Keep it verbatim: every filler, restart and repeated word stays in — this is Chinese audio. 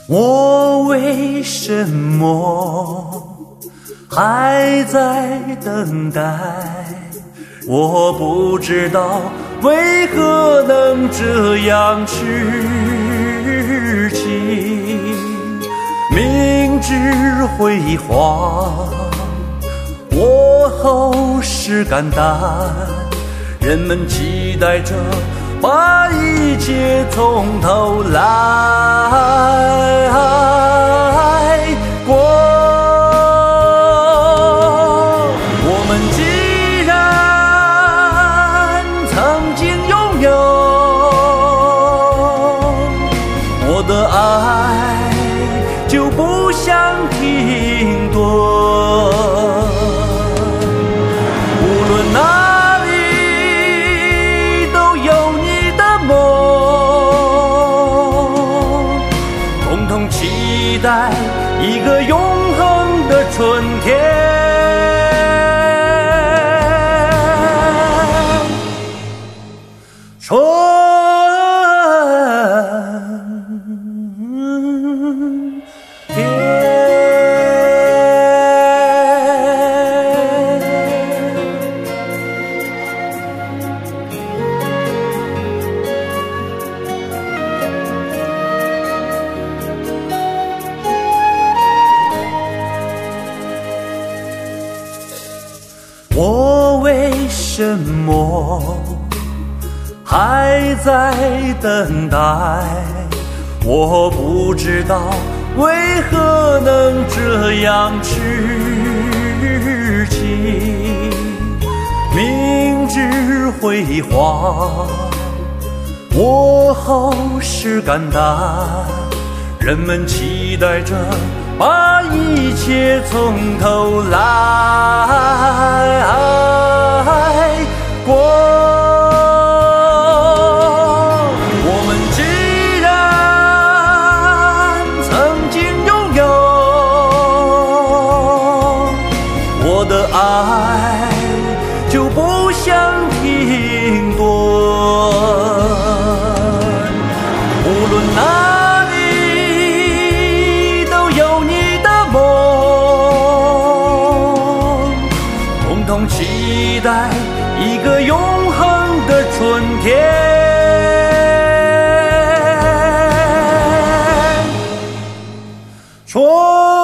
我为什么还在等待？我不知道为何能这样痴情，明知辉煌，我后事肝胆，人们期待着把一切从头来过。我们既然曾经拥有，我的爱就不想停顿。无论哪期待一个永恒的春天，春天。我为什么还在等待？我不知道为何能这样痴情，明知辉煌，我后事肝胆，人们期待着把一切从头来过。我们既然曾经拥有，我的爱就不想停顿。无论哪期待一个永恒的春天，春